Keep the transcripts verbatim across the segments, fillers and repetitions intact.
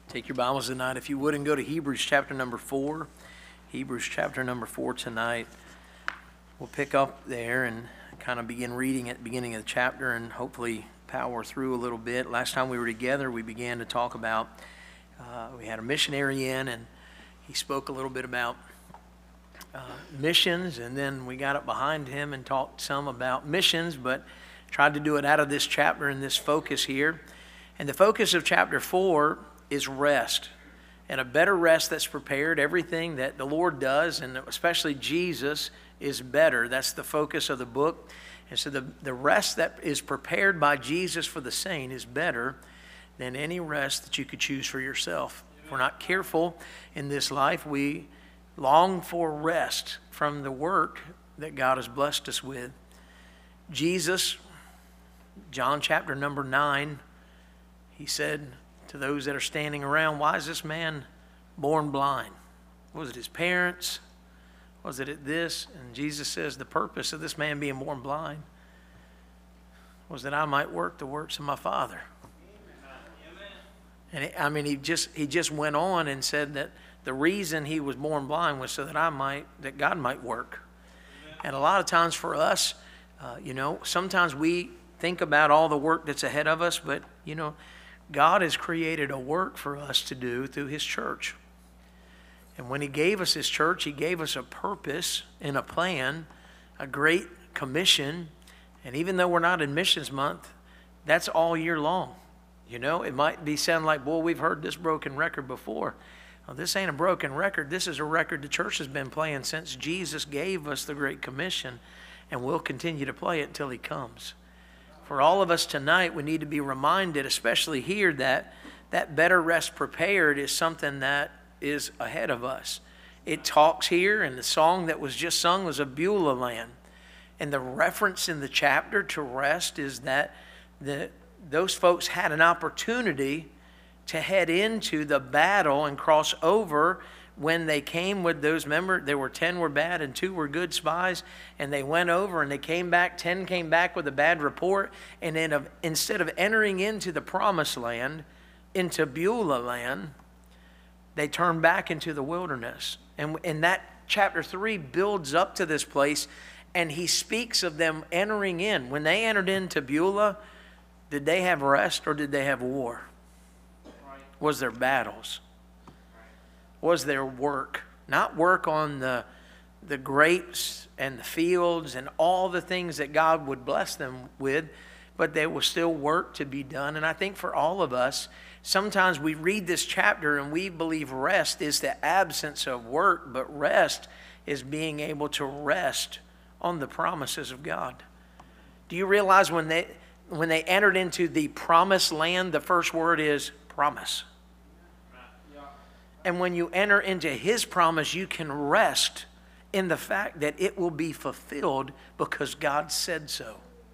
Take your Bibles tonight, if you would, and go to Hebrews chapter number four. Hebrews chapter number four tonight. We'll pick up there and kind of begin reading at the beginning of the chapter and hopefully power through a little bit. Last time we were together, we began to talk about, uh, we had a missionary in, and he spoke a little bit about uh, missions, and then we got up behind him and talked some about missions, but tried to do it out of this chapter and this focus here. And the focus of chapter four is rest, and a better rest that's prepared. Everything that the Lord does, and especially Jesus, is better. That's the focus of the book. And so the, the rest that is prepared by Jesus for the saint is better than any rest that you could choose for yourself. If we're not careful in this life, we long for rest from the work that God has blessed us with. Jesus, John chapter number nine, he said to those that are standing around, why is this man born blind? Was it his parents? Was it at this? And Jesus says the purpose of this man being born blind was that I might work the works of my Father. Amen. And it, I mean, he just he just went on and said that the reason he was born blind was so that I might, that God might work. Amen. And a lot of times for us, uh, you know, sometimes we think about all the work that's ahead of us, but you know, God has created a work for us to do through His church. And when He gave us His church, He gave us a purpose and a plan, a great commission. And even though we're not in missions month, that's all year long. You know, it might be sound like, boy, we've heard this broken record before. Well, this ain't a broken record. This is a record the church has been playing since Jesus gave us the Great Commission. And we'll continue to play it until He comes. For all of us tonight, we need to be reminded, especially here, that that better rest prepared is something that is ahead of us. It talks here, and the song that was just sung was of Beulah land. And the reference in the chapter to rest is that the, those folks had an opportunity to head into the battle and cross over when they came with those. Remember, there were ten were bad and two were good spies, and they went over and they came back. ten came back with a bad report, and then of, instead of entering into the promised land, into Beulah land, they turned back into the wilderness. And, and that chapter three builds up to this place, and he speaks of them entering in. When they entered into Beulah, did they have rest or did they have war? Was there battles? Was there work? Not work on the, the grapes and the fields and all the things that God would bless them with, but there was still work to be done. And I think for all of us, sometimes we read this chapter and we believe rest is the absence of work, but rest is being able to rest on the promises of God. Do you realize when they, when they entered into the promised land, the first word is promise? And when you enter into His promise, you can rest in the fact that it will be fulfilled because God said so.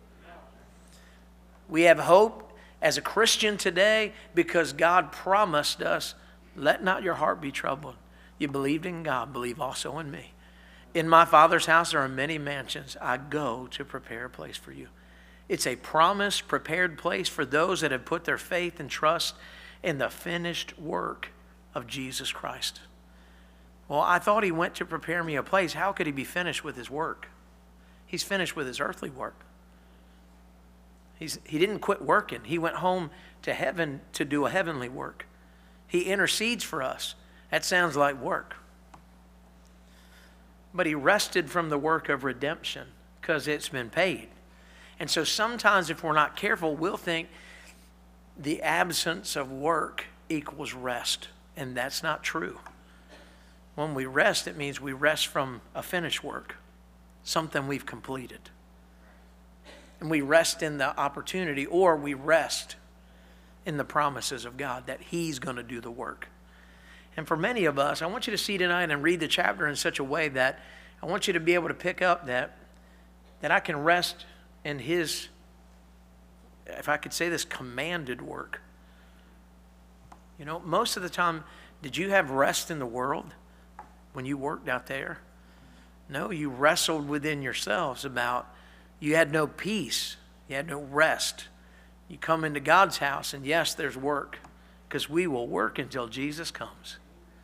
We have hope as a Christian today because God promised us, let not your heart be troubled. You believed in God, believe also in me. In my Father's house there are many mansions. I go to prepare a place for you. It's a promised, prepared place for those that have put their faith and trust in the finished work of Jesus Christ. Well, I thought He went to prepare me a place. How could He be finished with His work? He's finished with His earthly work. He's, he didn't quit working. He went home to heaven to do a heavenly work. He intercedes for us. That sounds like work. But He rested from the work of redemption because it's been paid. And so sometimes if we're not careful, we'll think the absence of work equals rest. And that's not true. When we rest, it means we rest from a finished work, something we've completed. And we rest in the opportunity, or we rest in the promises of God that He's going to do the work. And for many of us, I want you to see tonight and read the chapter in such a way that I want you to be able to pick up that, that I can rest in His, if I could say this, commanded work. You know, most of the time, did you have rest in the world when you worked out there? No, you wrestled within yourselves about, you had no peace. You had no rest. You come into God's house, and yes, there's work because we will work until Jesus comes.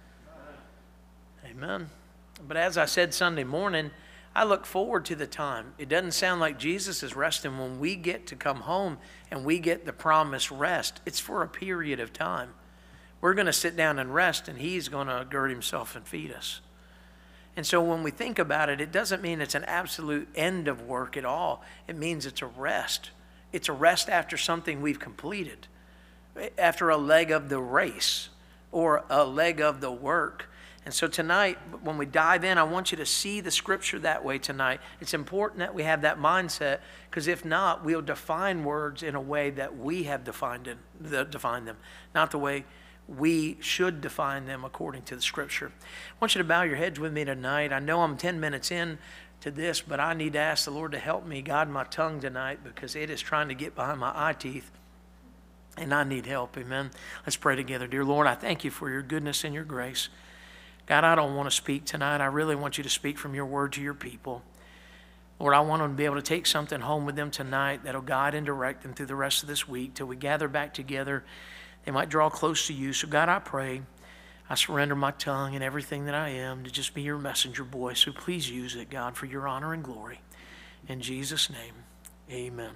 Amen. But as I said Sunday morning, I look forward to the time. It doesn't sound like Jesus is resting when we get to come home and we get the promised rest. It's for a period of time. We're going to sit down and rest, and He's going to gird Himself and feed us. And so when we think about it, it doesn't mean it's an absolute end of work at all. It means it's a rest. It's a rest after something we've completed, after a leg of the race or a leg of the work. And so tonight, when we dive in, I want you to see the Scripture that way tonight. It's important that we have that mindset, because if not, we'll define words in a way that we have defined, it, defined them, not the way we should define them according to the Scripture. I want you to bow your heads with me tonight. I know I'm ten minutes in to this, but I need to ask the Lord to help me guide my tongue tonight, because it is trying to get behind my eye teeth, and I need help. Amen. Let's pray together. Dear Lord, I thank you for your goodness and your grace. God, I don't want to speak tonight. I really want you to speak from your word to your people. Lord, I want them to be able to take something home with them tonight that'll guide and direct them through the rest of this week till we gather back together. They might draw close to you. So God, I pray, I surrender my tongue and everything that I am to just be your messenger boy. So please use it, God, for your honor and glory. In Jesus' name, amen.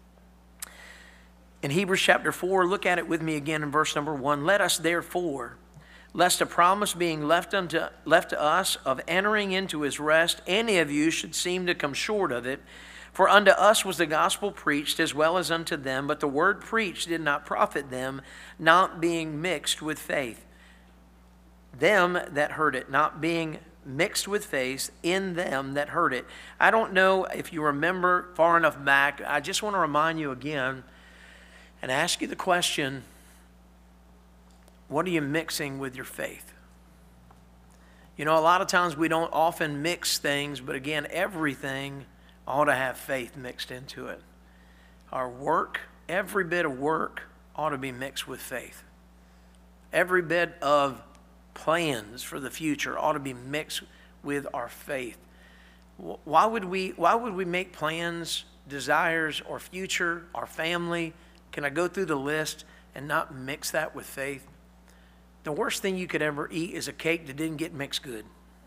In Hebrews chapter four, look at it with me again in verse number one. Let us therefore, lest a promise being left unto left to us of entering into his rest, any of you should seem to come short of it. For unto us was the gospel preached as well as unto them, but the word preached did not profit them, not being mixed with faith. Them that heard it, not being mixed with faith in them that heard it. I don't know if you remember far enough back. I just want to remind you again and ask you the question, what are you mixing with your faith? You know, a lot of times we don't often mix things, but again, everything ought to have faith mixed into it. Our work, every bit of work ought to be mixed with faith. Every bit of plans for the future ought to be mixed with our faith. Why would we, why would we make plans, desires, or future, our family? Can I go through the list and not mix that with faith? The worst thing you could ever eat is a cake that didn't get mixed good.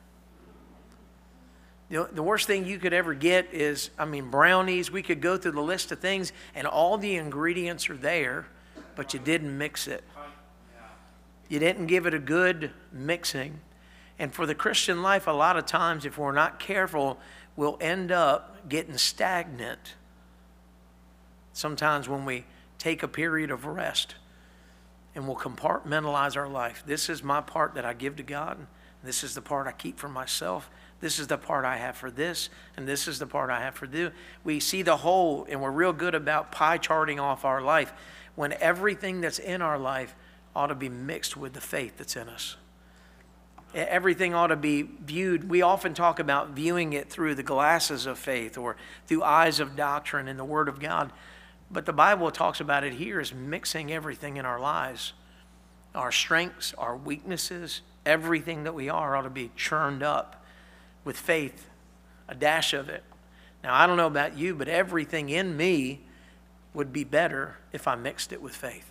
You know, the worst thing you could ever get is, I mean, brownies. We could go through the list of things and all the ingredients are there, but you didn't mix it. You didn't give it a good mixing. And for the Christian life, a lot of times, if we're not careful, we'll end up getting stagnant. Sometimes when we take a period of rest, and we'll compartmentalize our life. This is my part that I give to God. This is the part I keep for myself. This is the part I have for this. And this is the part I have for this. We see the whole, and we're real good about pie charting off our life, when everything that's in our life ought to be mixed with the faith that's in us. Everything ought to be viewed. We often talk about viewing it through the glasses of faith or through eyes of doctrine in the Word of God. But the Bible talks about it here as mixing everything in our lives. Our strengths, our weaknesses, everything that we are ought to be churned up with faith, a dash of it. Now, I don't know about you, but everything in me would be better if I mixed it with faith.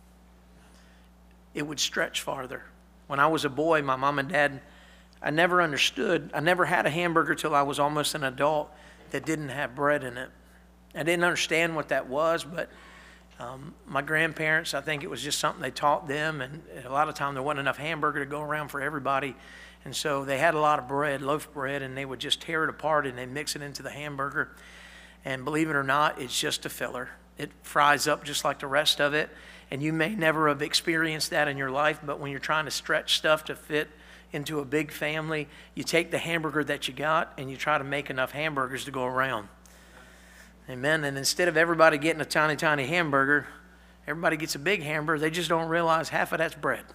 It would stretch farther. When I was a boy, my mom and dad, I never understood. I never had a hamburger till I was almost an adult that didn't have bread in it. I didn't understand what that was, but um, my grandparents, I think it was just something they taught them, and a lot of time there wasn't enough hamburger to go around for everybody, and so they had a lot of bread, loaf bread, and they would just tear it apart and they mix it into the hamburger, and believe it or not, it's just a filler. It fries up just like the rest of it, and you may never have experienced that in your life, but when you're trying to stretch stuff to fit into a big family, you take the hamburger that you got and you try to make enough hamburgers to go around. Amen. And instead of everybody getting a tiny, tiny hamburger, everybody gets a big hamburger. They just don't realize half of that's bread.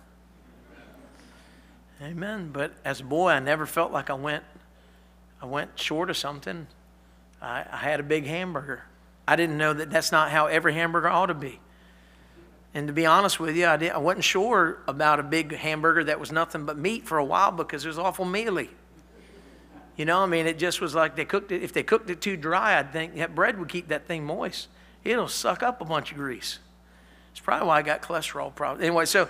Amen. But as a boy, I never felt like I went, I went short of something. I, I had a big hamburger. I didn't know that that's not how every hamburger ought to be. And to be honest with you, I, did, I wasn't sure about a big hamburger that was nothing but meat for a while because it was awful mealy. You know, I mean, it just was like they cooked it. If they cooked it too dry, I'd think that bread would keep that thing moist. It'll suck up a bunch of grease. It's probably why I got cholesterol problems. Anyway, so,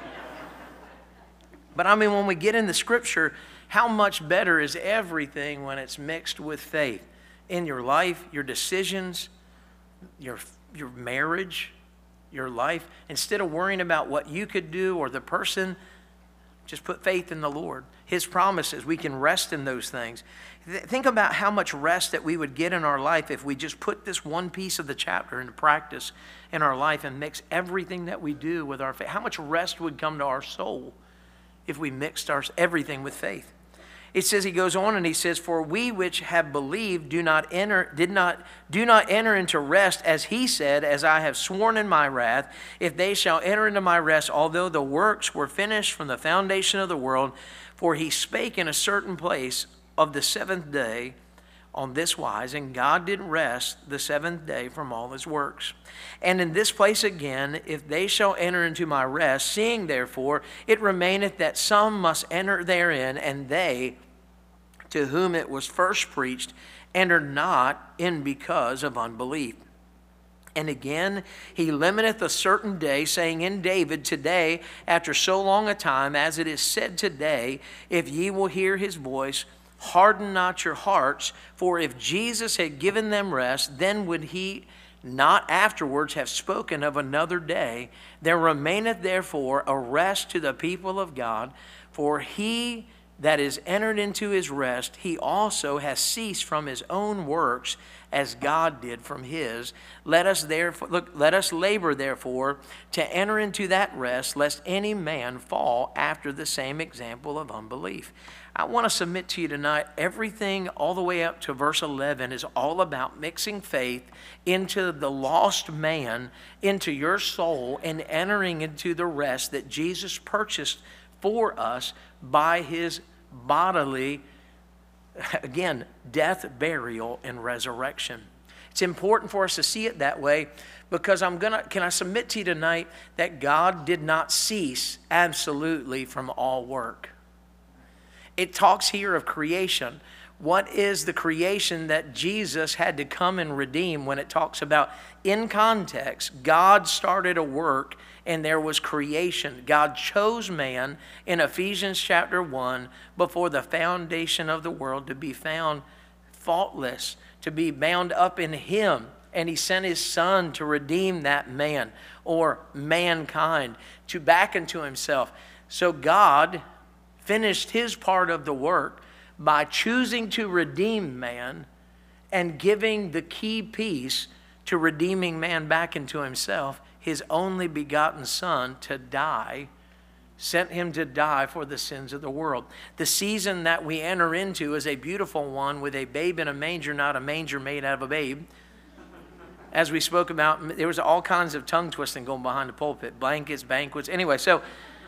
but I mean, when we get in the Scripture, how much better is everything when it's mixed with faith? In your life, your decisions, your, your marriage, your life. Instead of worrying about what you could do or the person, just put faith in the Lord. His promises, we can rest in those things. Think about how much rest that we would get in our life if we just put this one piece of the chapter into practice in our life and mix everything that we do with our faith. How much rest would come to our soul if we mixed our everything with faith? It says, he goes on and he says, for we which have believed do not enter, did not, do not enter into rest, as he said, as I have sworn in my wrath, if they shall enter into my rest, although the works were finished from the foundation of the world. For he spake in a certain place of the seventh day on this wise, and God did rest the seventh day from all his works. And in this place again, if they shall enter into my rest, seeing therefore it remaineth that some must enter therein, and they to whom it was first preached enter not in because of unbelief. And again, he limiteth a certain day, saying in David, today, after so long a time, as it is said today, if ye will hear his voice, harden not your hearts. For if Jesus had given them rest, then would he not afterwards have spoken of another day. There remaineth therefore a rest to the people of God. For he that is entered into his rest, he also has ceased from his own works, as God did from his. Let us therefore look, let us labor therefore to enter into that rest, lest any man fall after the same example of unbelief. I want to submit to you tonight, everything all the way up to verse eleven is all about mixing faith into the lost man, into your soul, and entering into the rest that Jesus purchased for us by his bodily, again, death, burial, and resurrection. It's important for us to see it that way, because I'm gonna, can I submit to you tonight that God did not cease absolutely from all work. It talks here of creation. What is the creation that Jesus had to come and redeem when it talks about, in context, God started a work and there was creation. God chose man in Ephesians chapter one before the foundation of the world to be found faultless, to be bound up in him. And he sent his son to redeem that man or mankind to back into himself. So God finished his part of the work by choosing to redeem man and giving the key piece to redeeming man back into himself, his only begotten son, to die, sent him to die for the sins of the world. The season that we enter into is a beautiful one with a babe in a manger, not a manger made out of a babe. As we spoke about, there was all kinds of tongue twisting going behind the pulpit, blankets, banquets. Anyway, so,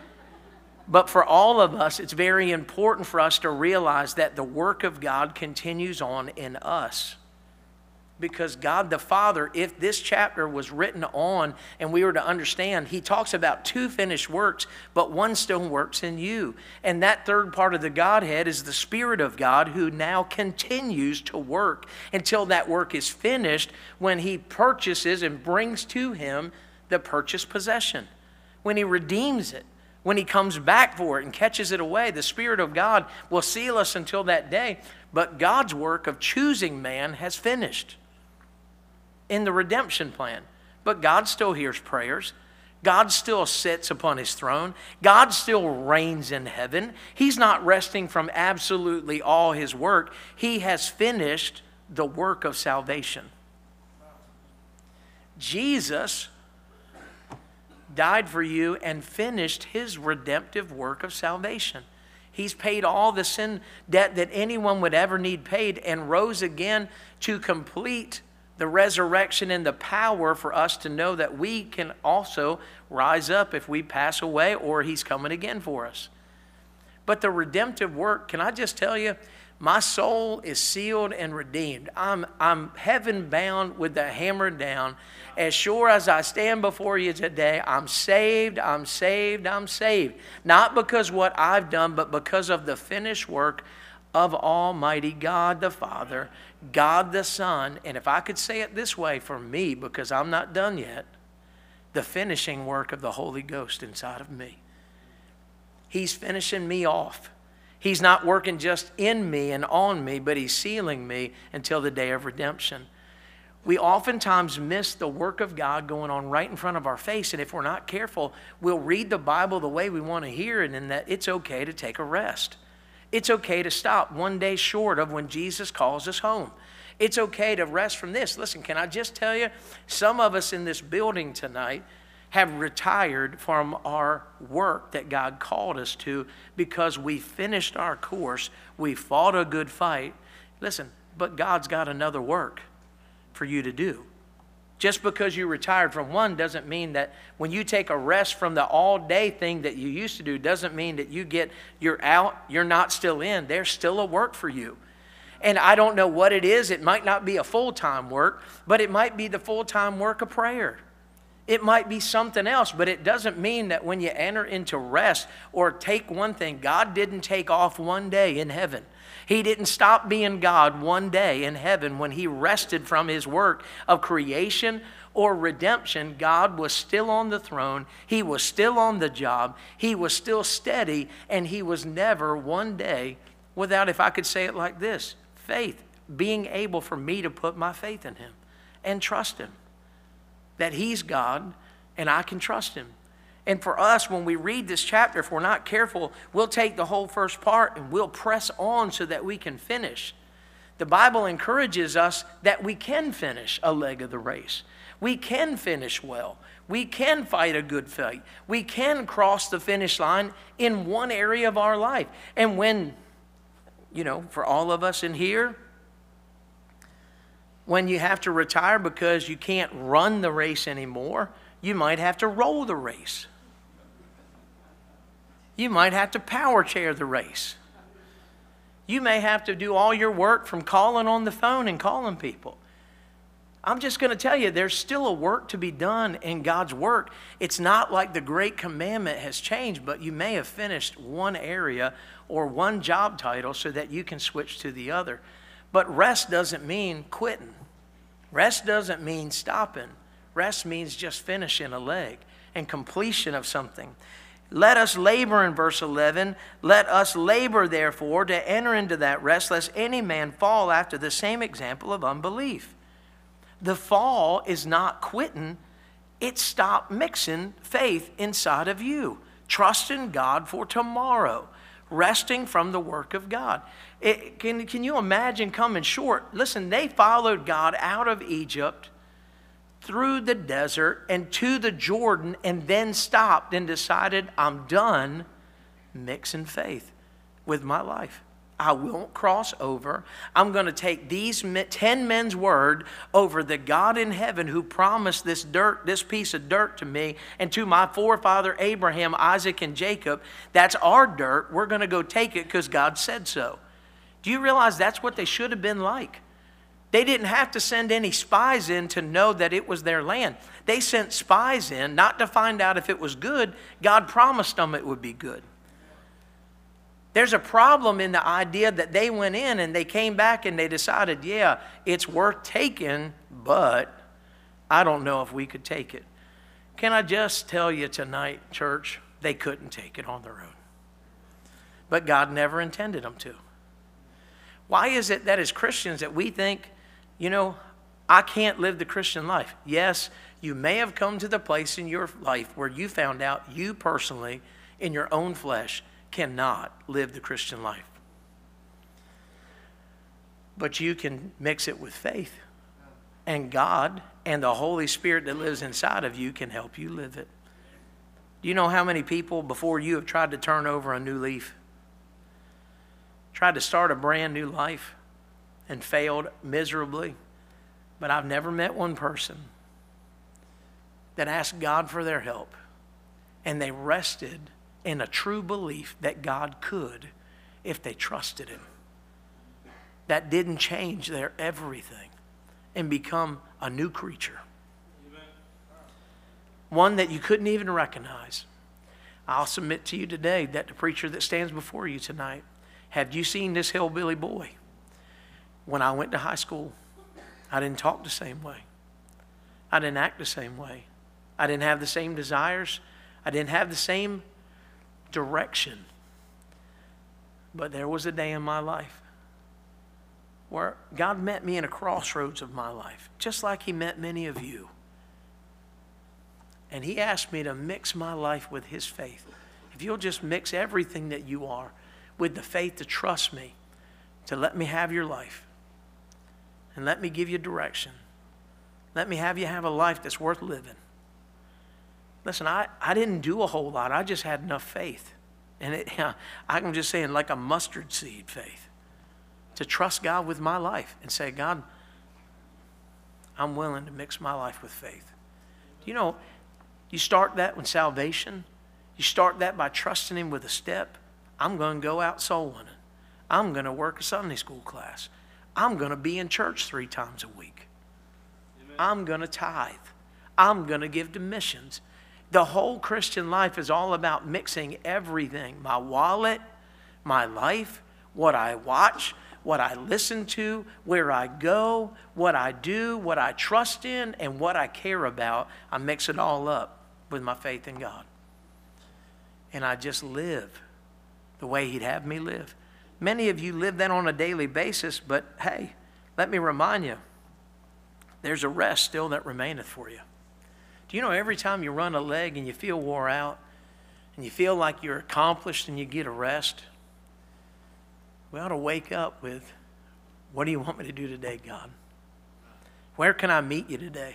but for all of us, it's very important for us to realize that the work of God continues on in us. Because God the Father, if this chapter was written on and we were to understand, he talks about two finished works, but one still works in you. And that third part of the Godhead is the Spirit of God, who now continues to work until that work is finished, when he purchases and brings to him the purchased possession. When he redeems it, when he comes back for it and catches it away, the Spirit of God will seal us until that day. But God's work of choosing man has finished in the redemption plan. But God still hears prayers. God still sits upon his throne. God still reigns in heaven. He's not resting from absolutely all his work. He has finished the work of salvation. Jesus died for you and finished his redemptive work of salvation. He's paid all the sin debt that anyone would ever need paid, and rose again to complete the resurrection and the power for us to know that we can also rise up if we pass away, or he's coming again for us. But the redemptive work, can I just tell you, my soul is sealed and redeemed. I'm, I'm heaven bound with the hammer down. As sure as I stand before you today, I'm saved, I'm saved, I'm saved. Not because what I've done, but because of the finished work of Almighty God the Father, God the Son. And if I could say it this way for me, because I'm not done yet, the finishing work of the Holy Ghost inside of me. He's finishing me off. He's not working just in me and on me, but He's sealing me until the day of redemption. We oftentimes miss the work of God going on right in front of our face, and if we're not careful, we'll read the Bible the way we want to hear it, and that it's okay to take a rest. It's okay to stop one day short of when Jesus calls us home. It's okay to rest from this. Listen, can I just tell you, some of us in this building tonight have retired from our work that God called us to because we finished our course, we fought a good fight. Listen, but God's got another work for you to do. Just because you retired from one doesn't mean that when you take a rest from the all-day thing that you used to do, doesn't mean that you get, you're out, you're not still in. There's still a work for you. And I don't know what it is. It might not be a full-time work, but it might be the full-time work of prayer. It might be something else, but it doesn't mean that when you enter into rest or take one thing, God didn't take off one day in heaven. He didn't stop being God one day in heaven when He rested from His work of creation or redemption. God was still on the throne. He was still on the job. He was still steady, and He was never one day without, if I could say it like this, faith, being able for me to put my faith in Him and trust Him. That He's God and I can trust Him. And for us, when we read this chapter, if we're not careful, we'll take the whole first part and we'll press on so that we can finish. The Bible encourages us that we can finish a leg of the race. We can finish well. We can fight a good fight. We can cross the finish line in one area of our life. And when, you know, for all of us in here, when you have to retire because you can't run the race anymore, you might have to roll the race. You might have to power chair the race. You may have to do all your work from calling on the phone and calling people. I'm just going to tell you, there's still a work to be done in God's work. It's not like the great commandment has changed, but you may have finished one area or one job title so that you can switch to the other. But rest doesn't mean quitting. Rest doesn't mean stopping. Rest means just finishing a leg and completion of something. Let us labor in verse eleven. Let us labor, therefore, to enter into that rest, lest any man fall after the same example of unbelief. The fall is not quitting. It's stop mixing faith inside of you. Trusting God for tomorrow. Resting from the work of God. It, can, can you imagine coming short? Listen, they followed God out of Egypt, through the desert and to the Jordan, and then stopped and decided, I'm done mixing faith with my life. I won't cross over. I'm going to take these ten men's word over the God in heaven who promised this dirt, this piece of dirt to me and to my forefather Abraham, Isaac, and Jacob. That's our dirt. We're going to go take it because God said so. Do you realize that's what they should have been like? They didn't have to send any spies in to know that it was their land. They sent spies in not to find out if it was good. God promised them it would be good. There's a problem in the idea that they went in and they came back and they decided, yeah, it's worth taking, but I don't know if we could take it. Can I just tell you tonight, church, they couldn't take it on their own. But God never intended them to. Why is it that as Christians that we think, you know, I can't live the Christian life? Yes, you may have come to the place in your life where you found out you personally, in your own flesh, cannot live the Christian life. But you can mix it with faith. And God and the Holy Spirit that lives inside of you can help you live it. Do you know how many people before you have tried to turn over a new leaf? Tried to start a brand new life and failed miserably. But I've never met one person that asked God for their help and they rested in a true belief that God could if they trusted Him. That didn't change their everything and become a new creature. Amen. One that you couldn't even recognize. I'll submit to you today that the preacher that stands before you tonight, have you seen this hillbilly boy? When I went to high school, I didn't talk the same way. I didn't act the same way. I didn't have the same desires. I didn't have the same direction. But there was a day in my life where God met me in a crossroads of my life, just like He met many of you. And He asked me to mix my life with His faith. If you'll just mix everything that you are with the faith to trust me, to let me have your life, and let me give you direction. Let me have you have a life that's worth living. Listen, I, I didn't do a whole lot. I just had enough faith. And it, I'm just saying like a mustard seed faith. To trust God with my life and say, God, I'm willing to mix my life with faith. You know, you start that with salvation. You start that by trusting Him with a step. I'm going to go out soul winning. I'm going to work a Sunday school class. I'm going to be in church three times a week. Amen. I'm going to tithe. I'm going to give to missions. The whole Christian life is all about mixing everything. My wallet, my life, what I watch, what I listen to, where I go, what I do, what I trust in, and what I care about. I mix it all up with my faith in God. And I just live the way He'd have me live. Many of you live that on a daily basis, but hey, let me remind you, there's a rest still that remaineth for you. Do you know every time you run a leg and you feel wore out and you feel like you're accomplished and you get a rest, we ought to wake up with, what do you want me to do today, God? Where can I meet you today?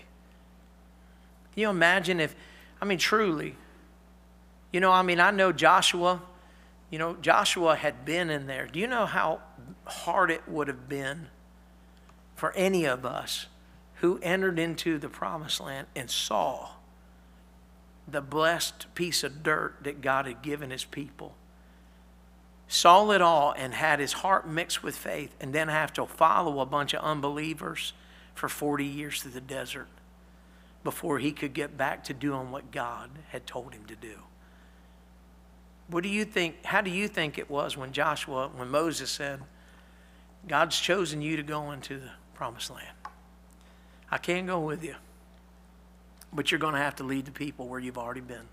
Can you imagine if, I mean, truly, you know, I mean, I know Joshua, you know, Joshua had been in there. Do you know how hard it would have been for any of us who entered into the promised land and saw the blessed piece of dirt that God had given His people, saw it all and had his heart mixed with faith, and then have to follow a bunch of unbelievers for forty years through the desert before he could get back to doing what God had told him to do? What do you think, how do you think it was when Joshua, when Moses said, God's chosen you to go into the promised land? I can't go with you, but you're going to have to lead the people where you've already been.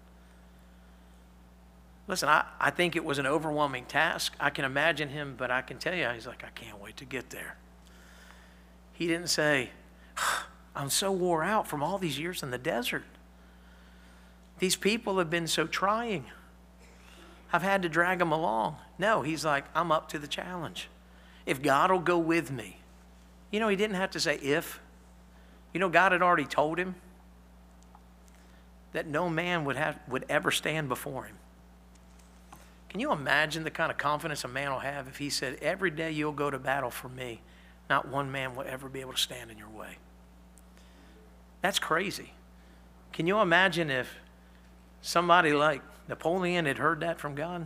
Listen, I, I think it was an overwhelming task. I can imagine him, but I can tell you, he's like, I can't wait to get there. He didn't say, I'm so wore out from all these years in the desert. These people have been so trying. I've had to drag them along. No, he's like, I'm up to the challenge. If God will go with me. You know, he didn't have to say if. You know, God had already told him that no man would have would ever stand before him. Can you imagine the kind of confidence a man will have if he said, every day you'll go to battle for me, not one man will ever be able to stand in your way? That's crazy. Can you imagine if somebody like Napoleon had heard that from God?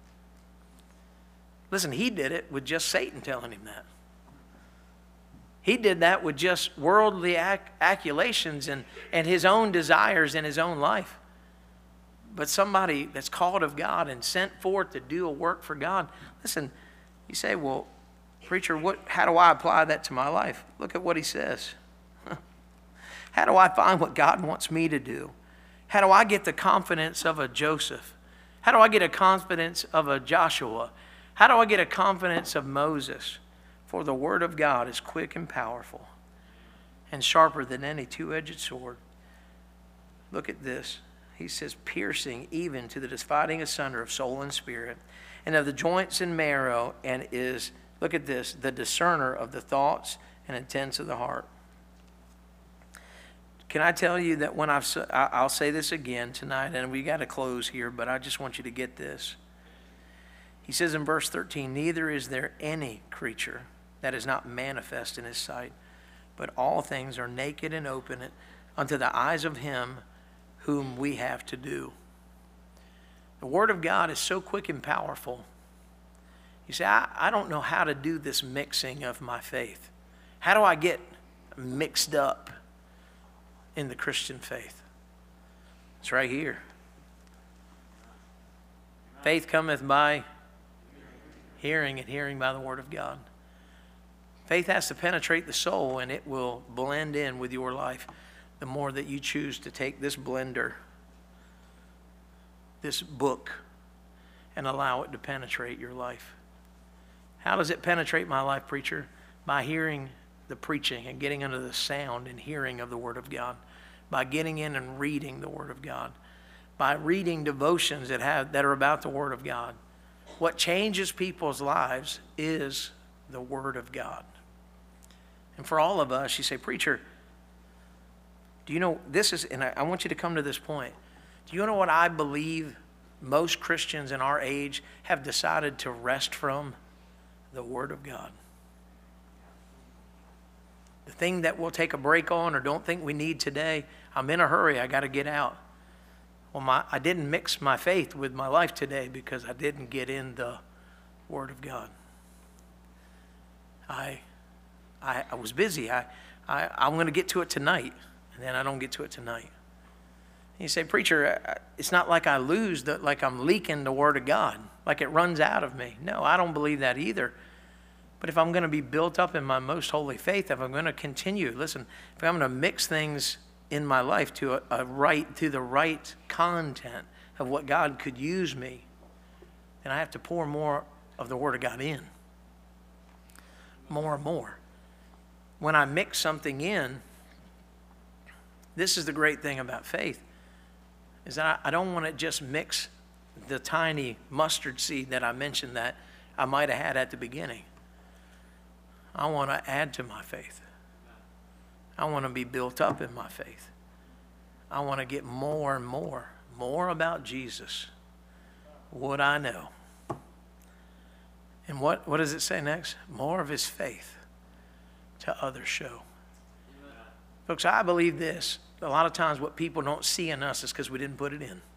Listen, he did it with just Satan telling him that. He did that with just worldly ac- accolations and, and his own desires in his own life. But somebody that's called of God and sent forth to do a work for God. Listen, you say, well, preacher, what? How do I apply that to my life? Look at what he says. How do I find what God wants me to do? How do I get the confidence of a Joseph? How do I get a confidence of a Joshua? How do I get a confidence of Moses? For the word of God is quick and powerful and sharper than any two-edged sword. Look at this. He says, piercing even to the dividing asunder of soul and spirit, and of the joints and marrow, and is, look at this, the discerner of the thoughts and intents of the heart. Can I tell you that when I've, I'll say this again tonight, and we got to close here, but I just want you to get this. He says in verse thirteen, neither is there any creature that is not manifest in his sight, but all things are naked and open unto the eyes of him whom we have to do. The word of God is so quick and powerful. You say, I, I don't know how to do this mixing of my faith. How do I get mixed up in the Christian faith? It's right here. Faith cometh by hearing, and hearing by the word of God. Faith has to penetrate the soul, and it will blend in with your life. the more that you choose to take this blender, this book, and allow it to penetrate your life. How does it penetrate my life, preacher? By hearing the preaching and getting under the sound and hearing of the Word of God. By getting in and reading the Word of God. By reading devotions that have that are about the Word of God. What changes people's lives is the Word of God. And for all of us, you say, preacher, do you know, this is, and I, I want you to come to this point. Do you know what I believe most Christians in our age have decided to rest from? The Word of God. The thing that we'll take a break on or don't think we need today, I'm in a hurry, I got to get out. Well, my, I didn't mix my faith with my life today because I didn't get in the Word of God. I, I, I was busy. I, I, I'm going to get to it tonight, and then I don't get to it tonight. And you say, preacher, it's not like I lose, the, like I'm leaking the Word of God, like it runs out of me. No, I don't believe that either. But if I'm going to be built up in my most holy faith, if I'm going to continue, listen, if I'm going to mix things in my life to a, a right, to the right content of what God could use me, then I have to pour more of the Word of God in. More and more. When I mix something in, this is the great thing about faith, is that I, I don't want to just mix the tiny mustard seed that I mentioned that I might have had at the beginning. I want to add to my faith. I want to be built up in my faith. I want to get more and more, more about Jesus, what I know. And what, what does it say next? More of his faith to others show. Folks, I believe this. A lot of times what people don't see in us is because we didn't put it in.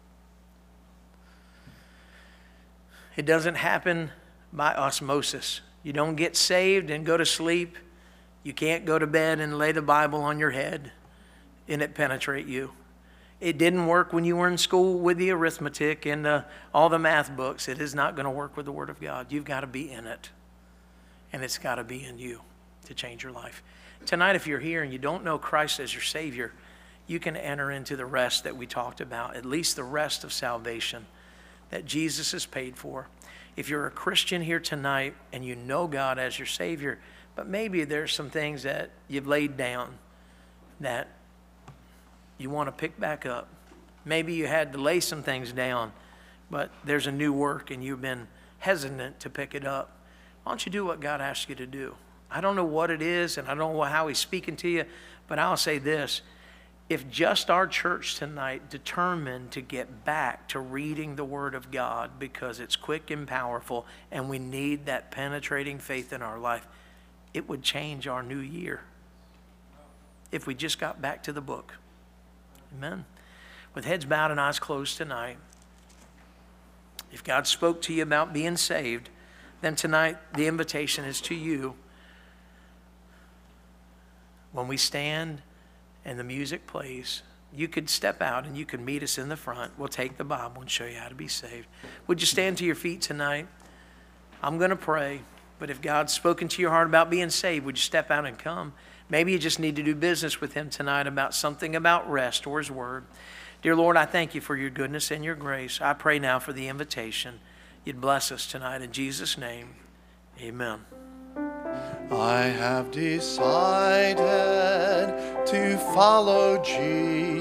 It doesn't happen by osmosis. You don't get saved and go to sleep. You can't go to bed and lay the Bible on your head and it penetrate you. It didn't work when you were in school with the arithmetic and the, all the math books. It is not going to work with the Word of God. You've got to be in it. And it's got to be in you to change your life. Tonight, if you're here and you don't know Christ as your Savior, you can enter into the rest that we talked about, at least the rest of salvation that Jesus has paid for. If you're a Christian here tonight and you know God as your Savior, but maybe there's some things that you've laid down that you want to pick back up. Maybe you had to lay some things down, but there's a new work and you've been hesitant to pick it up. Why don't you do what God asks you to do? I don't know what it is and I don't know how he's speaking to you, but I'll say this. If just our church tonight determined to get back to reading the Word of God because it's quick and powerful and we need that penetrating faith in our life, it would change our new year if we just got back to the book. Amen. With heads bowed and eyes closed tonight, if God spoke to you about being saved, then tonight the invitation is to you. When we stand and the music plays, you could step out and you could meet us in the front. We'll take the Bible and show you how to be saved. Would you stand to your feet tonight? I'm going to pray, but if God's spoken to your heart about being saved, would you step out and come? Maybe you just need to do business with him tonight about something about rest or his word. Dear Lord, I thank you for your goodness and your grace. I pray now for the invitation. You'd bless us tonight in Jesus' name. Amen. I have decided to follow Jesus.